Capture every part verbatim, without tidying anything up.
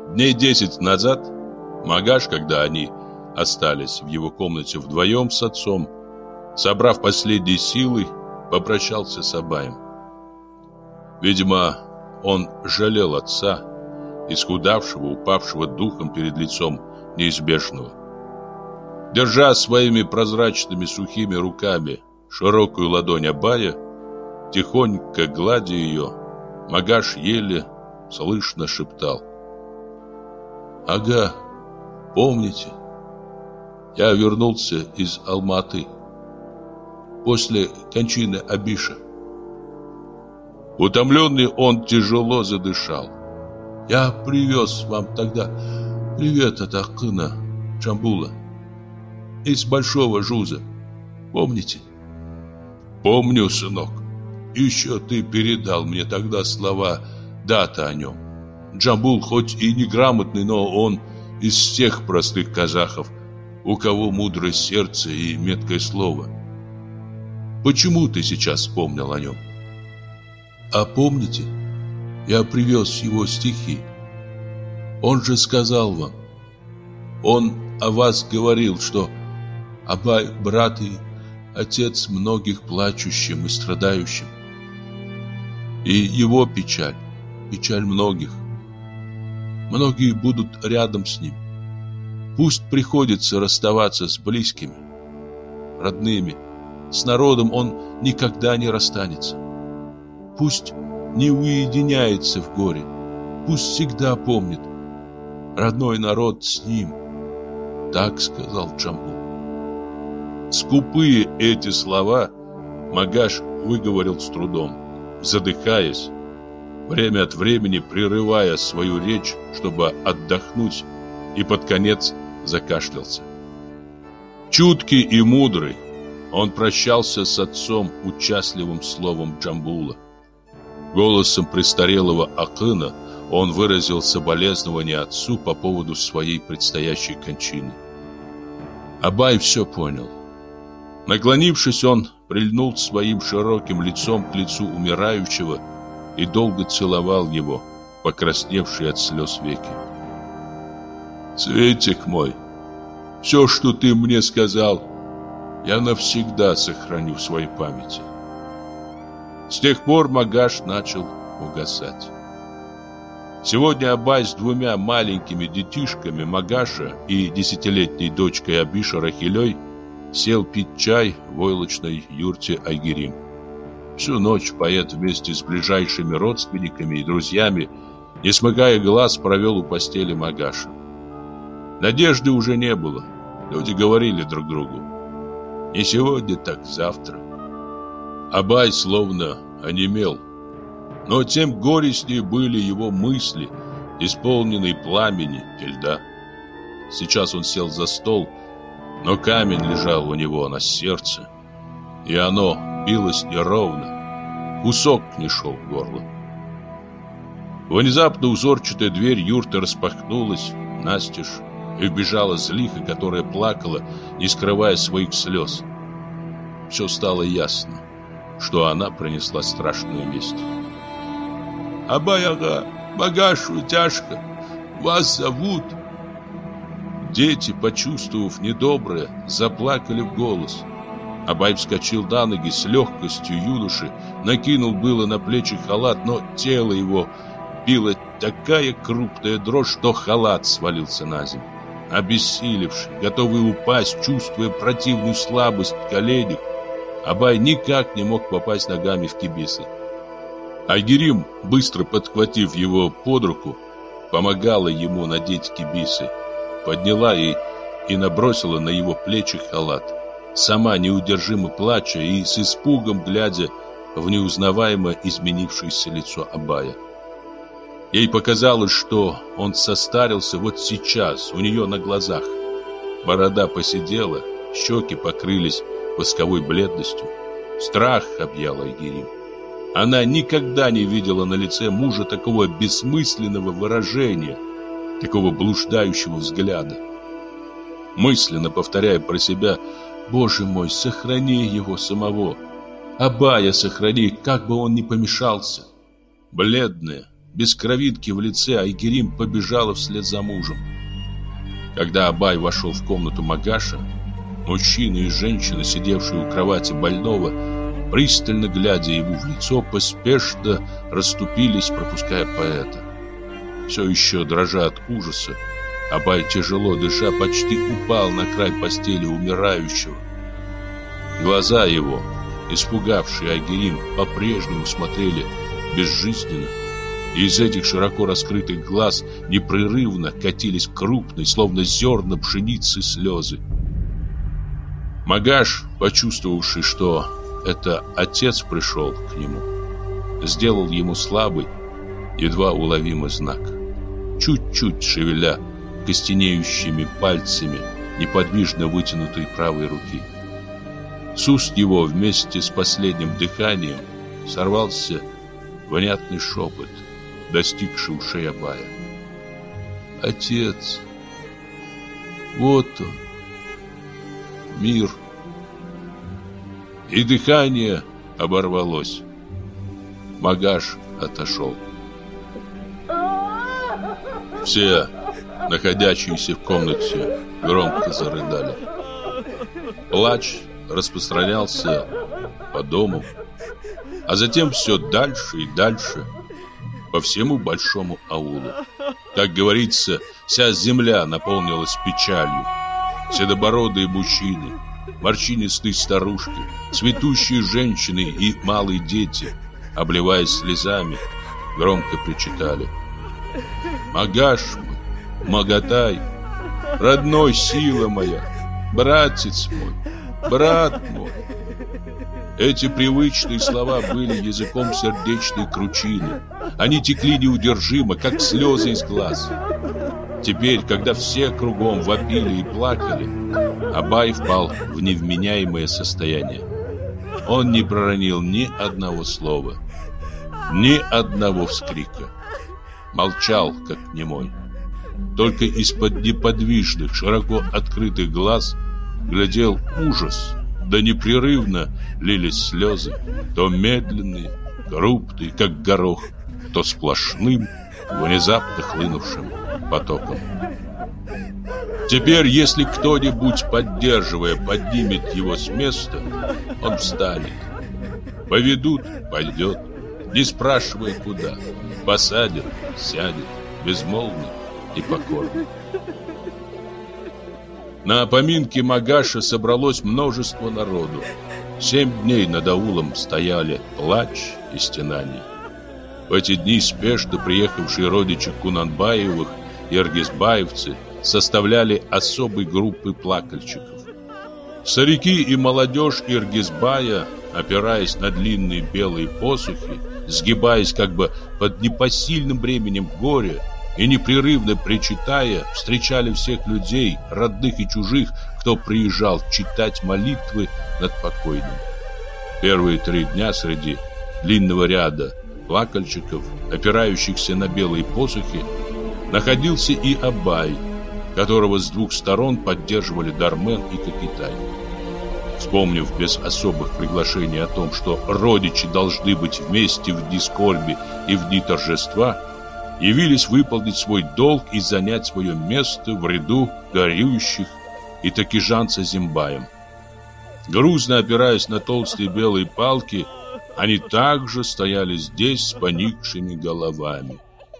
Дней десять назад Магаш, когда они остались в его комнате вдвоем с отцом, собрав последние силы, попрощался с Абаем. Видимо, он жалел отца, исхудавшего, упавшего духом перед лицом неизбежного. Держа своими прозрачными сухими руками широкую ладонь Абая, тихонько гладя ее, Магаш еле слышно шептал: «Ага, помните, я вернулся из Алматы после кончины Абиша». Утомленный, он тяжело задышал. «Я привез вам тогда привет от Акына Джамбула из Большого Жуза. Помните?» «Помню, сынок. Еще ты передал мне тогда слова Дата о нем. Джамбул хоть и неграмотный, но он из тех простых казахов, у кого мудрое сердце и меткое слово. Почему ты сейчас вспомнил о нем?» «А помните, я привез его стихи. Он же сказал вам, он о вас говорил, что Абай брат и отец многих плачущим и страдающим. И его печаль, печаль многих. Многие будут рядом с ним. Пусть приходится расставаться с близкими, родными. С народом он никогда не расстанется. Пусть не уединяется в горе. Пусть всегда помнит. Родной народ с ним. Так сказал Джамбул». Скупые эти слова Магаш выговорил с трудом, задыхаясь, время от времени прерывая свою речь, чтобы отдохнуть, и под конец закашлялся. Чуткий и мудрый, он прощался с отцом участливым словом Джамбула. Голосом престарелого Акына он выразил соболезнование отцу по поводу своей предстоящей кончины. Абай все понял. Наклонившись, он прильнул своим широким лицом к лицу умирающего и долго целовал его, покрасневшие от слез веки. «Светик мой, все, что ты мне сказал, я навсегда сохраню в своей памяти». С тех пор Магаш начал угасать. Сегодня Абай с двумя маленькими детишками Магаша и десятилетней дочкой Абиша Рахилей сел пить чай в войлочной юрте Айгерим. Всю ночь поэт вместе с ближайшими родственниками и друзьями, не смыкая глаз, провел у постели Магаша. Надежды уже не было. Люди говорили друг другу: не сегодня, так завтра. Абай словно онемел. Но тем горестнее были его мысли, исполненные пламени и льда. Сейчас он сел за стол, но камень лежал у него на сердце, и оно билось неровно, кусок не шел в горло. Внезапно узорчатая дверь юрты распахнулась настежь, и вбежала Злиха, которая плакала, не скрывая своих слез. Все стало ясно, что она принесла страшную весть. «Абай-ага, Магашу тяжко, вас зовут». Дети, почувствовав недоброе, заплакали в голос. Абай вскочил на ноги с легкостью юноши, накинул было на плечи халат, но тело его била такая крупная дрожь, что халат свалился на землю. Обессилевший, готовый упасть, чувствуя противную слабость в коленях, Абай никак не мог попасть ногами в кибисы. Айгерим, быстро подхватив его под руку, помогала ему надеть кибисы, подняла и, и набросила на его плечи халат, сама неудержимо плача и с испугом глядя в неузнаваемо изменившееся лицо Абая. Ей показалось, что он состарился вот сейчас, у нее на глазах. Борода поседела, щеки покрылись восковой бледностью. Страх объял Айгерим. Она никогда не видела на лице мужа такого бессмысленного выражения, такого блуждающего взгляда. Мысленно повторяя про себя: «Боже мой, сохрани его самого! Абая сохрани, как бы он ни помешался!» Бледная, без кровинки в лице, Айгерим побежала вслед за мужем. Когда Абай вошел в комнату Магаша, мужчина и женщина, сидевшие у кровати больного, пристально глядя ему в лицо, поспешно расступились, пропуская поэта. Все еще дрожа от ужаса, Абай, тяжело дыша, почти упал на край постели умирающего. Глаза его, испугавшие Айгерим, по-прежнему смотрели безжизненно, и из этих широко раскрытых глаз непрерывно катились крупные, словно зерна пшеницы, слезы. Магаш, почувствовавший, что это отец пришел к нему, сделал ему слабый, едва уловимый знак, чуть-чуть шевеля костенеющими пальцами неподвижно вытянутой правой руки. С уст его вместе с последним дыханием сорвался внятный шепот, достигший ушей Абая. Отец, вот он, мир. И дыхание оборвалось. Магаш отошел. Все, находящиеся в комнате, громко зарыдали. Плач распространялся по дому, а затем все дальше и дальше по всему большому аулу. Как говорится, вся земля наполнилась печалью. Седобородые мужчины, морщинистые старушки, цветущие женщины и малые дети, обливаясь слезами, громко причитали: «Магаш мой, Магатай, родной, сила моя, братец мой, брат мой». Эти привычные слова были языком сердечной кручины. Они текли неудержимо, как слезы из глаз. Теперь, когда все кругом вопили и плакали, Абай впал в невменяемое состояние. Он не проронил ни одного слова, ни одного вскрика. Молчал, как немой. Только из-под неподвижных, широко открытых глаз глядел ужас, да непрерывно лились слезы, то медленные, крупные, как горох, то сплошным, внезапно хлынувшим потоком. Теперь, если кто-нибудь, поддерживая, поднимет его с места, он встанет. Поведут — пойдет, не спрашивая куда. Посадят — сядет, безмолвно и покорно. На поминке Магаша собралось множество народу. Семь дней над аулом стояли плач и стенания. В эти дни спешно приехавшие родичи Кунанбаевых и ыргызбаевцы составляли особые группы плакальщиков. Старики и молодежь Ыргызбая, опираясь на длинные белые посохи, сгибаясь как бы под непосильным бременем горя и непрерывно причитая, встречали всех людей, родных и чужих, кто приезжал читать молитвы над покойным. Первые три дня среди длинного ряда плакальщиков, опирающихся на белые посохи, находился и Абай, которого с двух сторон поддерживали Дармен и Кокитай. Вспомнив без особых приглашений о том, что родичи должны быть вместе в дни скорби и в дни торжества, явились выполнить свой долг и занять свое место в ряду горюющих и такижанца Зимбаем. Грузно опираясь на толстые белые палки, они также стояли здесь с поникшими головами.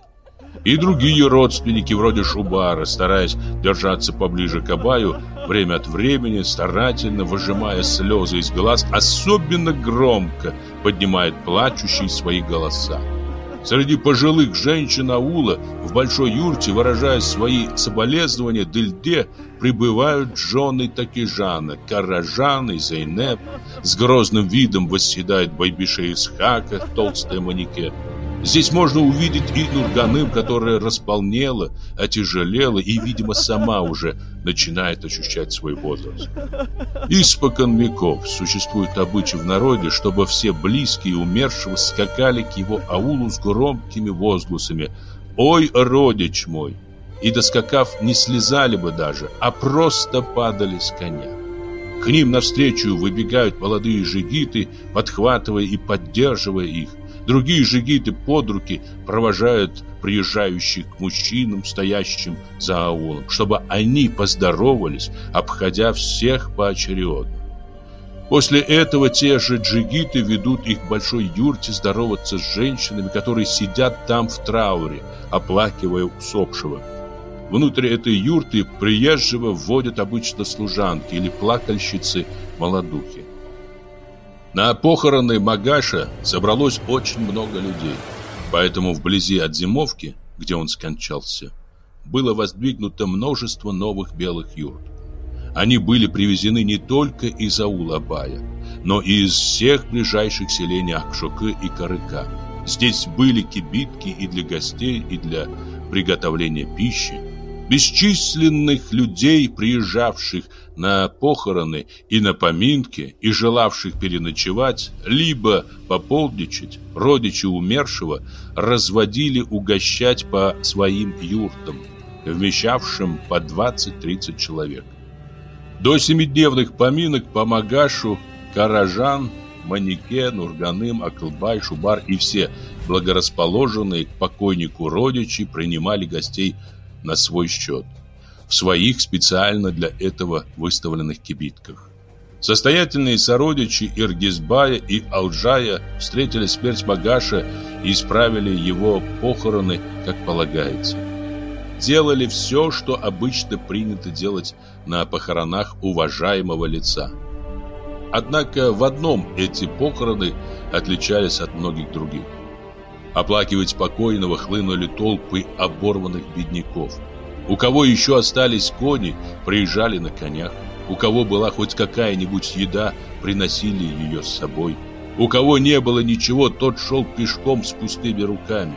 И другие родственники, вроде Шубара, стараясь держаться поближе к Абаю, время от времени, старательно выжимая слезы из глаз, особенно громко поднимают плачущие свои голоса. Среди пожилых женщин аула в большой юрте, выражая свои соболезнования Дыльде, прибывают жены Такижана, Каражан и Зейнеп. С грозным видом восседает Байбише Исхака, толстая Манике. Здесь можно увидеть и Нурганым, которая располнела, отяжелела и, видимо, сама уже начинает ощущать свой возраст. Испокон веков существует обычай в народе, чтобы все близкие умершего скакали к его аулу с громкими возгласами: «Ой, родич мой!» И, доскакав, не слезали бы даже, а просто падали с коня. К ним навстречу выбегают молодые жигиты, подхватывая и поддерживая их. Другие жигиты под руки провожают приезжающих к мужчинам, стоящим за аулом, чтобы они поздоровались, обходя всех поочередно. После этого те же джигиты ведут их к большой юрте здороваться с женщинами, которые сидят там в трауре, оплакивая усопшего. Внутрь этой юрты приезжего вводят обычно служанки или плакальщицы-молодухи. На похороны Магаша собралось очень много людей, поэтому вблизи от зимовки, где он скончался, было воздвигнуто множество новых белых юрт. Они были привезены не только из аула Абая, но и из всех ближайших селений Акшука и Карыка. Здесь были кибитки и для гостей, и для приготовления пищи. Бесчисленных людей, приезжавших на похороны и на поминки, и желавших переночевать, либо пополдничать, родичи умершего разводили угощать по своим юртам, вмещавшим по двадцать-тридцать человек. До семидневных поминок по Магашу Каражан, Манике, Нурганым, Акылбай, Шубар и все благорасположенные к покойнику родичи принимали гостей на свой счет, в своих специально для этого выставленных кибитках. Состоятельные сородичи Иргизбая и Алджая встретили смерть Магаша и исправили его похороны, как полагается. Делали все, что обычно принято делать на похоронах уважаемого лица. Однако в одном эти похороны отличались от многих других. Оплакивать покойного хлынули толпы оборванных бедняков. У кого еще остались кони, приезжали на конях. У кого была хоть какая-нибудь еда, приносили ее с собой. У кого не было ничего, тот шел пешком с пустыми руками.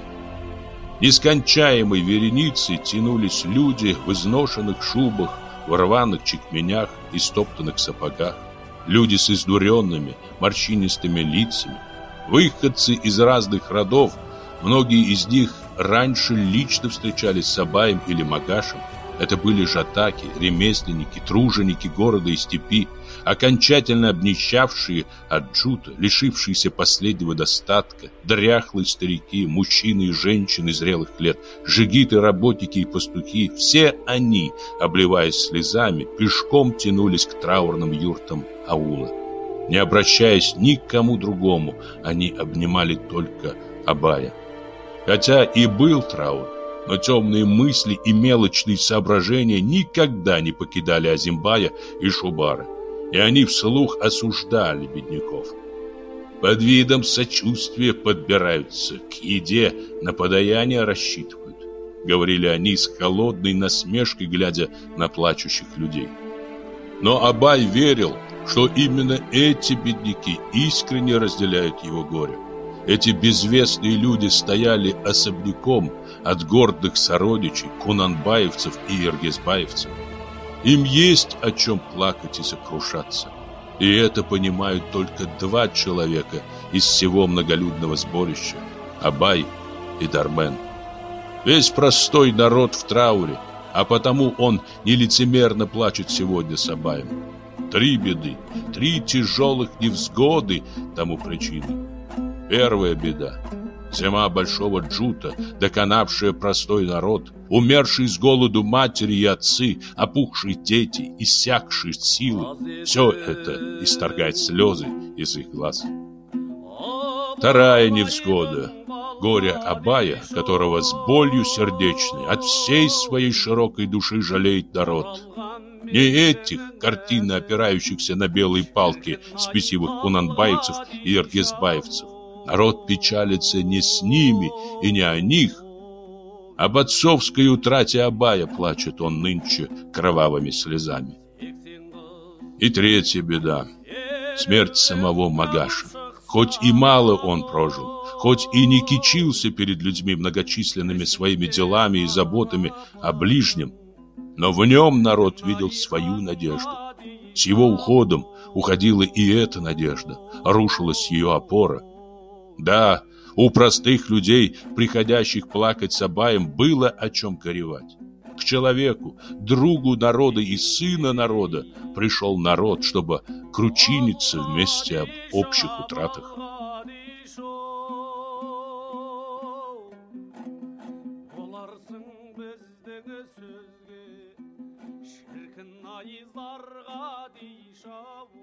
Нескончаемой вереницей тянулись люди в изношенных шубах, в рваных чекменях и стоптанных сапогах. Люди с издуренными, морщинистыми лицами. Выходцы из разных родов, многие из них раньше лично встречались с Абаем или Магашем. Это были жатаки, ремесленники, труженики города и степи, окончательно обнищавшие от джута, лишившиеся последнего достатка, дряхлые старики, мужчины и женщины зрелых лет, жигиты, работники и пастухи. Все они, обливаясь слезами, пешком тянулись к траурным юртам аула. Не обращаясь ни к кому другому, они обнимали только Абая. Хотя и был траур, но темные мысли и мелочные соображения никогда не покидали Азимбая и Шубара, и они вслух осуждали бедняков. Под видом сочувствия подбираются к еде, на подаяние рассчитывают, говорили они с холодной насмешкой, глядя на плачущих людей. Но Абай верил, что именно эти бедняки искренне разделяют его горе. Эти безвестные люди стояли особняком от гордых сородичей, кунанбаевцев и иргизбаевцев. Им есть о чем плакать и сокрушаться. И это понимают только два человека из всего многолюдного сборища – Абай и Дармен. Весь простой народ в трауре, а потому он нелицемерно плачет сегодня с Абаем. Три беды, три тяжелых невзгоды тому причины. Первая беда – зима большого джута, доконавшая простой народ, умершие с голоду матери и отцы, опухшие дети, иссякшие силы. Все это исторгает слезы из их глаз. Вторая невзгода – горе Абая, которого с болью сердечной от всей своей широкой души жалеет народ. Не этих, картинно опирающихся на белые палки спесивых кунанбаевцев и иргизбаевцев. Народ печалится не с ними и не о них. Об отцовской утрате Абая плачет он нынче кровавыми слезами. И третья беда – смерть самого Магаша. Хоть и мало он прожил, хоть и не кичился перед людьми многочисленными своими делами и заботами о ближнем, но в нем народ видел свою надежду. С его уходом уходила и эта надежда, рушилась ее опора. Да, у простых людей, приходящих плакать с Абаем, было о чем горевать. К человеку, другу народа и сына народа пришел народ, чтобы кручиниться вместе об общих утратах. сөзге шіркін ай зарға дей шабу